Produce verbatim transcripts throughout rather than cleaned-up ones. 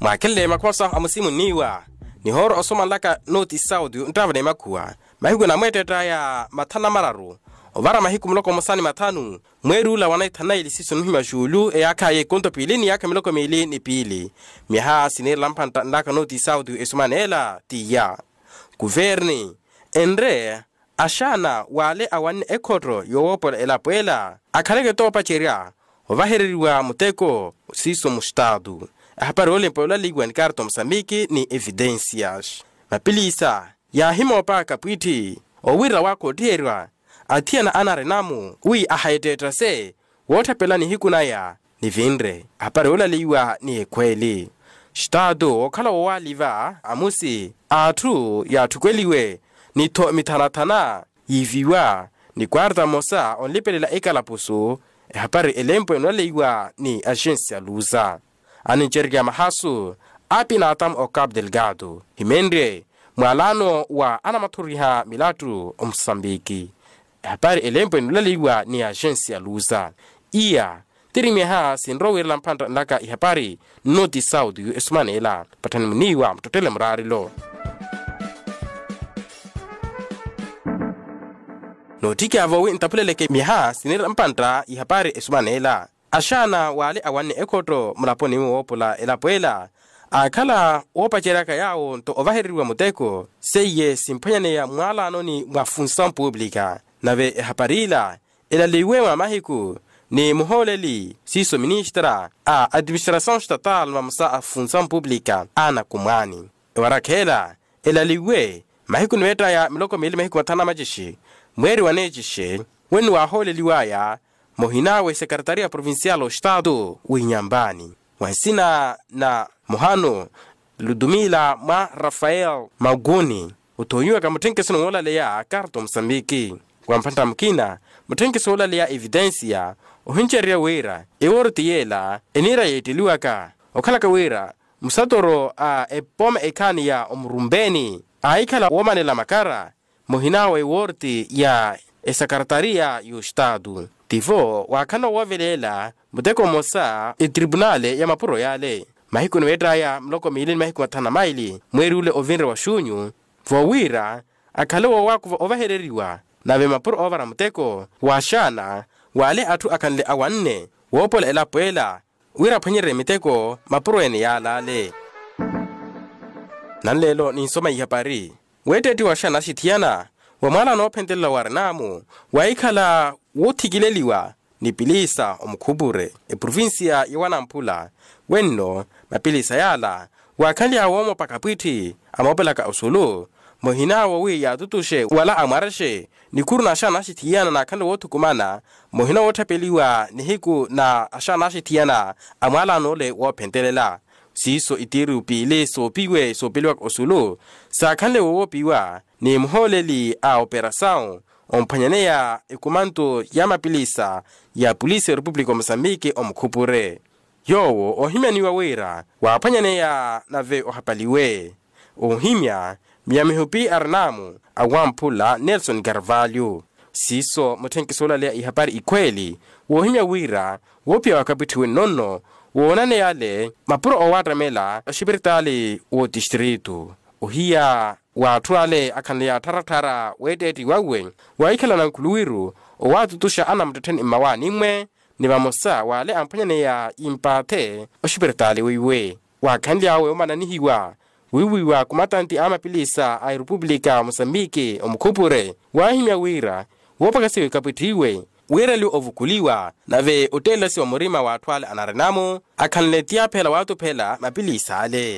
Makele makosa amusimu niwa ni horo osoma laka noti saudi ntavane makua mahiku na mwete ya matana mararu ovara mahiku mloko mosani matanu mweru la wanai tanai lisiso nuhima shulu e aka ye konto pili ni aka mloko mili ni pili miha sinir lampanta laka noti saudi esumanela tiya guverni endre ashana wale awan ekotro yowopola elapuela akalege topa cheria ovaheriwa muteko siso mustadu hapari olimpola ligwan karto Msambiki ni evidencias mapilisa ya himo pa kapwiti owira wako dierwa atiana anarenamu ui ahaideta se wotapela ni hikunaya ni vindre hapari ola liwa ni kweli stado okala waliva amusi atu ya tukweliwe ni to mitanatana yiviwa ni kwarta mosa onlipelela ekalapusu hapari elempo enoliwa ni agencia luza aninchergia mahasu apina atam o Cabo Delgado himendre mwalano wa anamaturiha milatu Msambiki hapari elempo enoliwa ni agencia luza iya tirimiha sinrowe lampanta naka hapari noti saudi esmanela patani mniwa mtotele mrarilo notiki avowi intapuleleke miha sinira mpanta ihapari esmanela ashana wale awane ekoto mulaponi wopola elapoela akala opacheraka yao nto ovaheriwa muteko seye simpanyane ya mwala anoni mwafunsan publika nave haparila ela liwewa mahiku ni muholeli siso ministra a administração estatal mamsa a função pública ana kumani warakela ela liwe mahiku nweta ya miloko mili mahiku watana majishi mweri wanejishe wenu wahole liwaya mohinawe sekretaria provincial o estado uinyambani wahisina na mohano Ludumila ma Rafael Maguni utoyuwa ka mutenke sino wala leya karto Msambiki kwa mpanta mkina mutenke sino wala leya evidencia uhincheria wera eworti yela enira yetiliwa ka okalaka wera musatoro a epome ekani ya omrumbeni aikala womanela makara mohinawe worti ya esakartaria yu estado tifo wakana wavelela muteko mosa e tribunale ya mapuro yale mahiku nweta ya mloko milini mahiku watana maili mweri ule ovinre wa shunyu vowira akalewa waku ovahereriwa na mapuro ovara muteko washana wale atu akanle awanne wopola elapuela wira panyere miteko mapuro ene ya lale nanlelo ninsoma ihapari weteti washana shitiana wamala no pendela warnamu waikala wotigileliwa ni pilisa omkubure e provincia ya Wanampula wenno mapilisa yala wakali awomo pakapwiti amopela ka usulu mohina wowi ya tutushe wala amarashe ni kuruna shana shitiana na kando wotu kumana mohina wotapeliwa ni hiku na ashana shitiana amala nole wo pendelela siso itiru pile so piwe so pilwa usulu sa kanle wo piwa ni mholeli a operação ompanyania ekumanto ya mapilisa ya polisi ya Republika Msambiki omkupure yowo ohimya wera wapanyania nave ohapaliwe ohimya miamihupi arnamu awampula Nelson Carvalho siso mutenkisola lea ihapari ikweli ohimya wera wopia wakapitiwe nono wonane yale mapuro owadramela shibiritali o distrito ohia watuale akanlia taratara wedeti wawe waikala na nkuluwiru owatu tusha ana mteteni imawani mwe ni bamosa wale ampanyane ya impate oshibertali wiwe wakanlia we omananihiwa wiwiwa kumatanti ama pilisa a Republika Msambiki omkupure wahimya wira wopakasiwe kapitiwe wira li ovukuliwa nave utela si wa murima watuale anarenamo akanletia pela watu pela mapilisa ale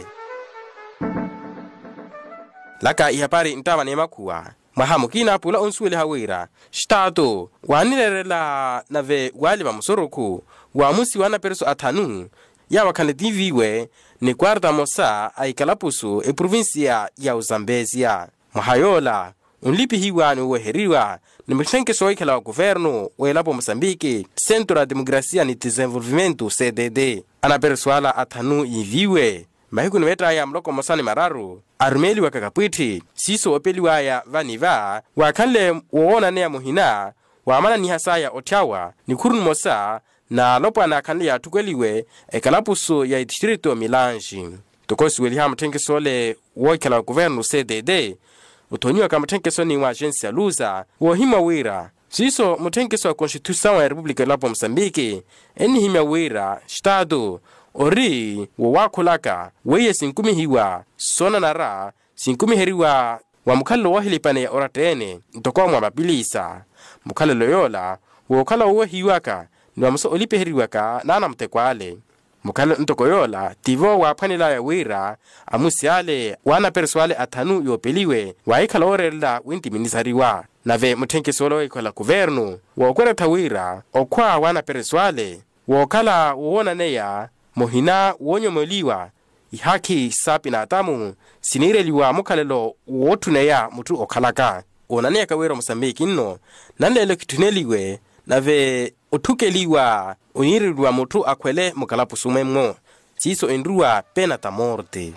laka ihapari ntama nema kuwa mahamu kina pula onsuele hawira stado wanirerela nave wali wa musoroku wa musi wana perso atanu ya wakane diviwe ni kwarta mosa aikalapusu e provincia ya Uzambezia mahayola unlipi hiwa ni uweheriwa ni mchenke soikala wa governo welapo Msambiki Centro de Democracia ni Desenvolvimento C D D ana persoala atanu iviwe mahiku nweta ya mloko mosani mararu armeli wakakapwiti siso opeliwa ya vaniva wakanle woona nea muhina waamana ni hasaya otiawa ni kurun mosa na lopa na kanle ya tukweliwe ekalapuso ya distrito Milanji tokosi William Tenkeso le woikala governo C D D utonywa kama Tenkeso ni wa agência Lusa wo hima wira siso Mutenkeso a Constituição da República la Moçambique eni hima wira estado ori wo wakulaka weye sinkumi hiwa sona nara sinkumi heriwa wa mukalo wahilipane ya oratene ntoko mwa mabilisa mukalo loyola wo kala wo hiwaka ni muso olipe heriwaka nana mtekwale mukalo ntoko yola tivo wa panela ya wira amusiale wana persuale atanu yopeliwe wa ikala orela winti minisariwa nave Mutenkeso lo ikola governo wo kwera tawira okwa wana persuale wo kala wona neya mohina wonyomoliwa ihaki sapi na atamu sinireliwa mukalelo wotuneya mutu okalaka onane yakawera Mozambique inno nanlelo kituneliwe nave utukeliwa unirilwa mutu akwele mukalapu sumemmo siso endruwa pena ta morte.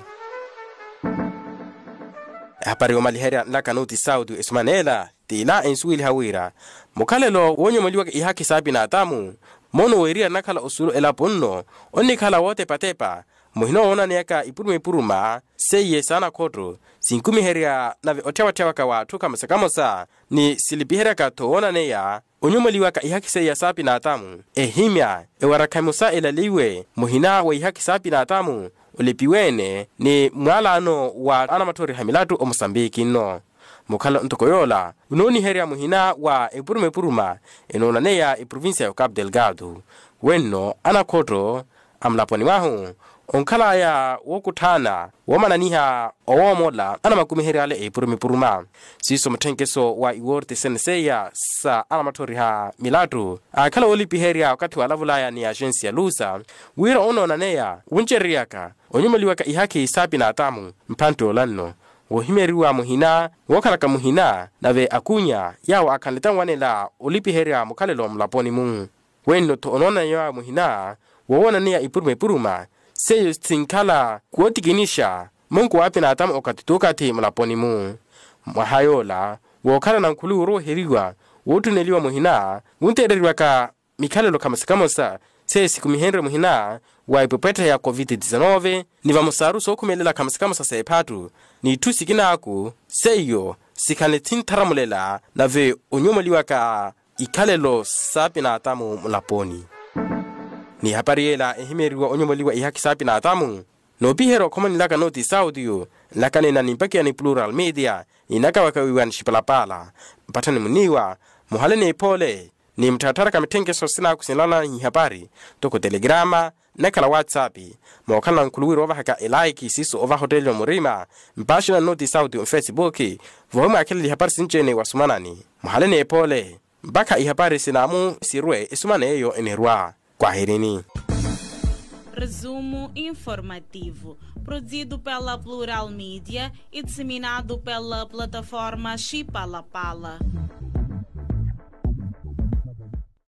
Hapari omaliheria laka noti saudu esmanela tila ensuili hawira mukalelo wonyomoliwa ihaki sapi na atamu mono weria nakala usulo elaponno onni kala wote patepa mohino ona neka ipuruma ipuruma seye sana koto sinkumi heria nave otewa tewa ka watu kama sakamosa ni silipihera ka toona neya onyomoliwa ka ihaki seya sapi na atamu ehimya ewarakamusa elaliwe mohina wa ihaki sapi na atamu ulipiwene ni mwalano wa anamatori hamilatu o Mozambique no mukalo ntokoyola unoni heria muhina wa ipuruma ipuruma enona neya i provincia ya Cabo Delgado wenno anakoto amlaponi wahu onkala ya wokutana womananiha owomola ana makumi heria ale ipuruma ipuruma siso Mutenkeso wa iworte senseya sa anamatori ha milatu akala olipi heria wakati wa lavulaya ni agência Lusa wira onona neya uncheriaka onyomoliwaka ihaki sapi na atamu mpanto lanno wohimeriwa muhina wokalaka muhina nave akunya yawa akanletan wanela olipi heria mukalelo mlaponi mu wenno to onona ya muhina wowona niya ipuruma ipuruma seyo stinkala kuotikinisha mungu wapi na atamu okatitokati mlaponi mu mwahayola wokala na nkulu uro heriwa wotuneliwa muhina wuntereriwa ka mikalelo kamasikamosa se siku mihenre muhina wa ipopeta ya covid nineteen niva musaru so kumelela kamasikamosa sepatu ni tusikina aku seyo sikaletin taramulela nave onyomoliwa ka ikalelo sapi na atamu mlaponi ni hapariela ehimeriwa onyomoliwa ihaki sapi na atamu no bihero komani laka noti saudio lakane na nimpakia ni plural media inaka wakawiwan shipalapala mpatani muniwa muhalene pole ni mtatara ka Mutenkeso sina kusinala ni habari toko telegrama nakala whatsappi mokala nkuluwiro ova haka elike siso ova hotelio murima mpashina noti sauti on Facebook vohuma akili habari sinjene wasumanani muhalene pole mpaka ihabari sinamu sirwe isumane eyo enerwa kwaherini. Resumo informativo, produzido pela Plural Mídia e disseminado pela plataforma Chipalapala.